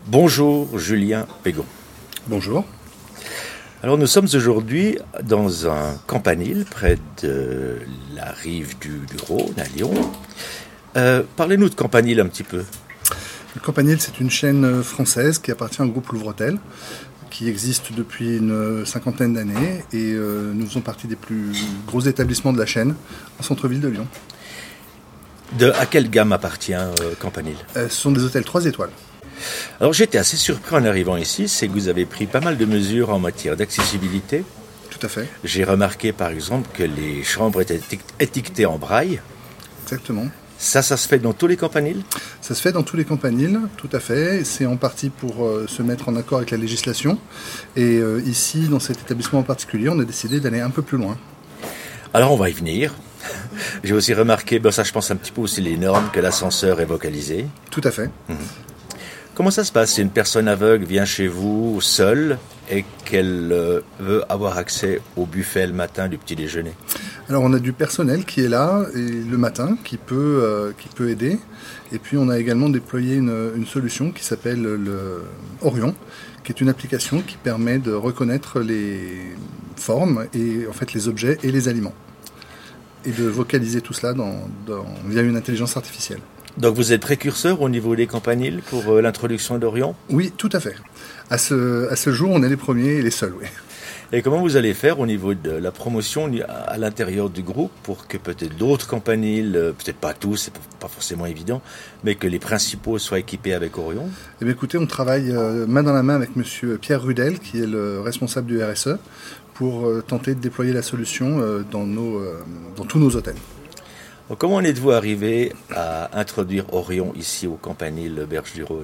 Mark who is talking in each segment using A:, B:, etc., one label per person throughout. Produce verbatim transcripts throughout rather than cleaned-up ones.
A: Bonjour Julien Pégon.
B: Bonjour.
A: Alors nous sommes aujourd'hui dans un campanile près de la rive du, du Rhône à Lyon. Euh, parlez-nous de Campanile un petit peu.
B: Le Campanile, c'est une chaîne française qui appartient au groupe Louvretel, qui existe depuis une cinquantaine d'années et euh, nous faisons partie des plus gros établissements de la chaîne en centre-ville de Lyon.
A: De, à quelle gamme appartient euh, Campanile ?
B: euh, Ce sont des hôtels trois étoiles.
A: Alors j'étais assez surpris en arrivant ici, c'est que vous avez pris pas mal de mesures en matière d'accessibilité.
B: Tout à fait.
A: J'ai remarqué par exemple que les chambres étaient étiquetées en braille.
B: Exactement.
A: Ça, ça se fait dans tous les campaniles ?
B: Ça se fait dans tous les campaniles, tout à fait. C'est en partie pour euh, se mettre en accord avec la législation. Et euh, ici, dans cet établissement en particulier, on a décidé d'aller un peu plus loin.
A: Alors on va y venir. J'ai aussi remarqué, ben ça je pense un petit peu aussi les normes, que l'ascenseur est vocalisé.
B: Tout à fait.
A: Mmh. Comment ça se passe si une personne aveugle vient chez vous seule et qu'elle euh, veut avoir accès au buffet le matin du petit déjeuner ?
B: Alors on a du personnel qui est là et le matin, qui peut, euh, qui peut aider. Et puis on a également déployé une, une solution qui s'appelle le Orion, qui est une application qui permet de reconnaître les formes et en fait les objets et les aliments. Et de vocaliser tout cela dans, dans, via une intelligence artificielle.
A: Donc vous êtes précurseur au niveau des campaniles pour euh, l'introduction d'Orion ?
B: Oui, tout à fait. À ce, à ce jour, on est les premiers et les seuls, oui.
A: Et comment vous allez faire au niveau de la promotion à l'intérieur du groupe pour que peut-être d'autres campaniles, peut-être pas tous, c'est pas forcément évident, mais que les principaux soient équipés avec Orion ?
B: Eh bien, écoutez, on travaille euh, main dans la main avec monsieur Pierre Rudel, qui est le responsable du R S E, pour euh, tenter de déployer la solution euh, dans, nos, euh, dans tous nos hôtels.
A: Donc, comment en êtes-vous arrivé à introduire Orion ici au campanile Berge du Rhône ?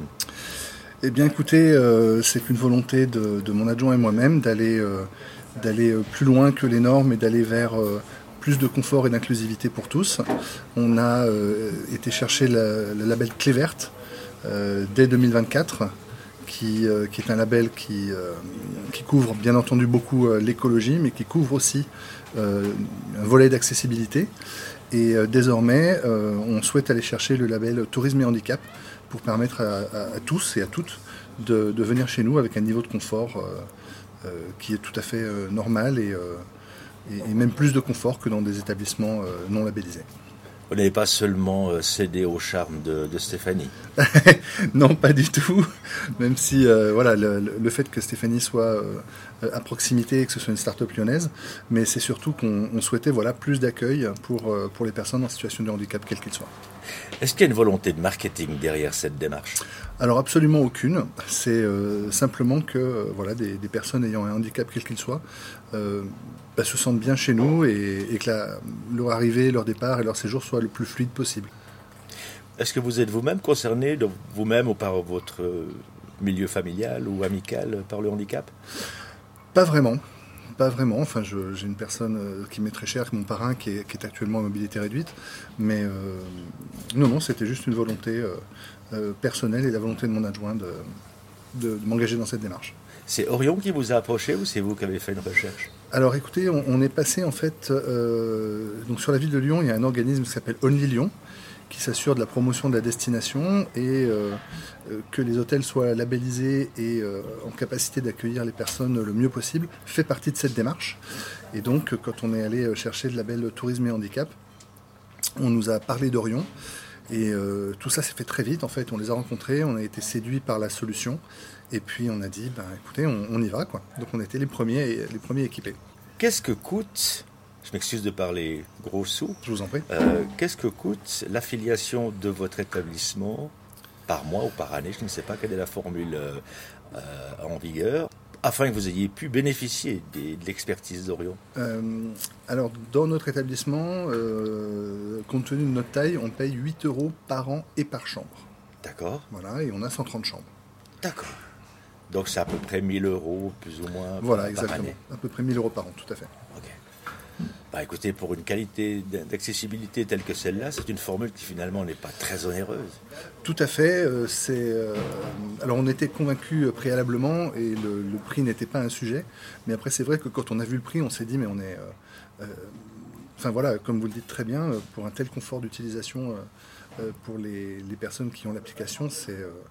B: Eh bien, écoutez, euh, c'est une volonté de, de mon adjoint et moi-même d'aller euh, d'aller plus loin que les normes et d'aller vers euh, plus de confort et d'inclusivité pour tous. On a euh, été chercher la, le label Clé Verte euh, dès deux mille vingt-quatre, qui, euh, qui est un label qui, euh, qui couvre bien entendu beaucoup euh, l'écologie, mais qui couvre aussi euh, un volet d'accessibilité. Et euh, désormais, euh, on souhaite aller chercher le label Tourisme et Handicap pour permettre à, à, à tous et à toutes de, de venir chez nous avec un niveau de confort euh, euh, qui est tout à fait euh, normal et, euh, et, et même plus de confort que dans des établissements euh, non labellisés.
A: Vous n'avez pas seulement cédé au charme de, de Stéphanie ?
B: Non, pas du tout. Même si euh, voilà, le, le fait que Stéphanie soit euh, à proximité et que ce soit une start-up lyonnaise, mais c'est surtout qu'on on souhaitait voilà, plus d'accueil pour, euh, pour les personnes en situation de handicap, quel qu'il soit.
A: Est-ce qu'il y a une volonté de marketing derrière cette démarche ?
B: Alors absolument aucune. C'est euh, simplement que euh, voilà, des, des personnes ayant un handicap, quel qu'il soit, euh, bah, se sentent bien chez nous et, et que la, leur arrivée, leur départ et leur séjour soient le plus fluide possible.
A: Est-ce que vous êtes vous-même concerné, de vous-même ou par votre milieu familial ou amical, par le handicap ?
B: Pas vraiment. Pas vraiment. Enfin, je, j'ai une personne euh, qui m'est très chère, mon parrain, qui est, qui est actuellement en mobilité réduite. Mais euh, non, non, c'était juste une volonté euh, euh, personnelle et la volonté de mon adjoint de, de, de m'engager dans cette démarche.
A: C'est Orion qui vous a approché ou c'est vous qui avez fait une recherche ?
B: Alors écoutez, on, on est passé en fait, euh, donc sur la ville de Lyon, il y a un organisme qui s'appelle Only Lyon, qui s'assure de la promotion de la destination et euh, que les hôtels soient labellisés et euh, en capacité d'accueillir les personnes le mieux possible, fait partie de cette démarche. Et donc, quand on est allé chercher le label Tourisme et Handicap, on nous a parlé d'Orion. Et euh, tout ça s'est fait très vite, en fait. On les a rencontrés, on a été séduits par la solution. Et puis, on a dit, ben, écoutez, on, on y va, quoi. Donc, on était les premiers, les premiers équipés.
A: Qu'est-ce que coûte... Je m'excuse de parler gros sous.
B: Je vous en prie.
A: Euh, qu'est-ce que coûte l'affiliation de votre établissement par mois ou par année ? Je ne sais pas quelle est la formule euh, en vigueur, afin que vous ayez pu bénéficier des, de l'expertise d'Orion.
B: Euh, alors, dans notre établissement, euh, compte tenu de notre taille, on paye huit euros par an et par chambre.
A: D'accord.
B: Voilà, et on a cent trente chambres.
A: D'accord. Donc, c'est à peu près mille euros, plus ou moins,
B: voilà,
A: par,
B: exactement.
A: par année.
B: À peu près mille euros par an, tout à fait.
A: Ok. Bah écoutez, pour une qualité d'accessibilité telle que celle-là, c'est une formule qui finalement n'est pas très onéreuse.
B: Tout à fait. Euh, c'est, euh, alors on était convaincus préalablement et le, le prix n'était pas un sujet. Mais après c'est vrai que quand on a vu le prix, on s'est dit mais on est... Euh, euh, enfin voilà, comme vous le dites très bien, pour un tel confort d'utilisation euh, pour les, les personnes qui ont l'application, c'est... Euh,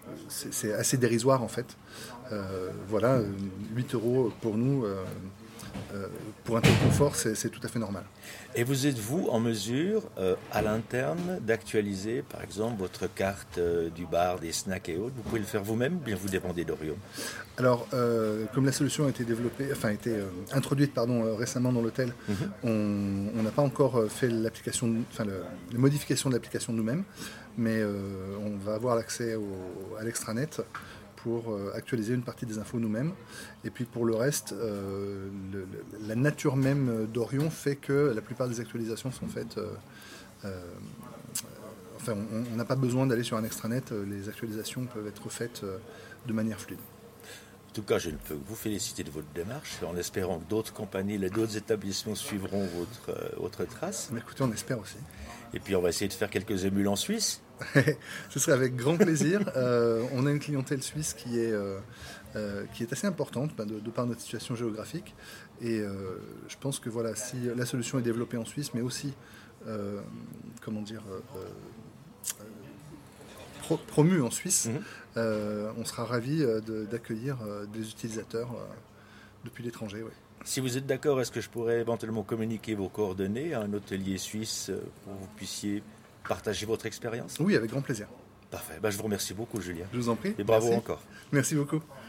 B: c'est, c'est assez dérisoire en fait. Euh, voilà, huit euros pour nous, euh, euh, pour un tel confort, c'est, c'est tout à fait normal.
A: Et vous êtes-vous en mesure, euh, à l'interne, d'actualiser, par exemple, votre carte euh, du bar, des snacks et autres? Vous pouvez le faire vous-même ou bien vous dépendez d'Orion?
B: Alors, euh, comme la solution a été développée, enfin, a été euh, introduite pardon, euh, récemment dans l'hôtel, mm-hmm. on on n'a pas encore fait l'application, enfin, le, les modifications de l'application nous-mêmes, mais euh, on va avoir l'accès au, à l'extranet pour euh, actualiser une partie des infos nous-mêmes. Et puis pour le reste, euh, le, le, la nature même d'Orion fait que la plupart des actualisations sont faites... Euh, euh, enfin, on n'a pas besoin d'aller sur un extranet, les actualisations peuvent être faites euh, de manière fluide.
A: En tout cas, je ne peux que vous féliciter de votre démarche, en espérant que d'autres compagnies et d'autres établissements suivront votre, euh, votre trace.
B: Mais écoutez, on espère aussi.
A: Et puis on va essayer de faire quelques émules en Suisse.
B: Ce serait avec grand plaisir. euh, on a une clientèle suisse qui est, euh, euh, qui est assez importante bah, de, de par notre situation géographique. Et euh, je pense que voilà, si la solution est développée en Suisse, mais aussi, euh, comment dire, euh, euh, pro, promue en Suisse, mm-hmm. euh, on sera ravis de, d'accueillir euh, des utilisateurs euh, depuis l'étranger. Oui.
A: Si vous êtes d'accord, est-ce que je pourrais éventuellement communiquer vos coordonnées à un hôtelier suisse pour que vous puissiez partager votre expérience?
B: Oui, avec grand plaisir.
A: Parfait. Ben, je vous remercie beaucoup, Julien.
B: Je vous en prie.
A: Et bravo
B: Merci.
A: encore.
B: Merci beaucoup.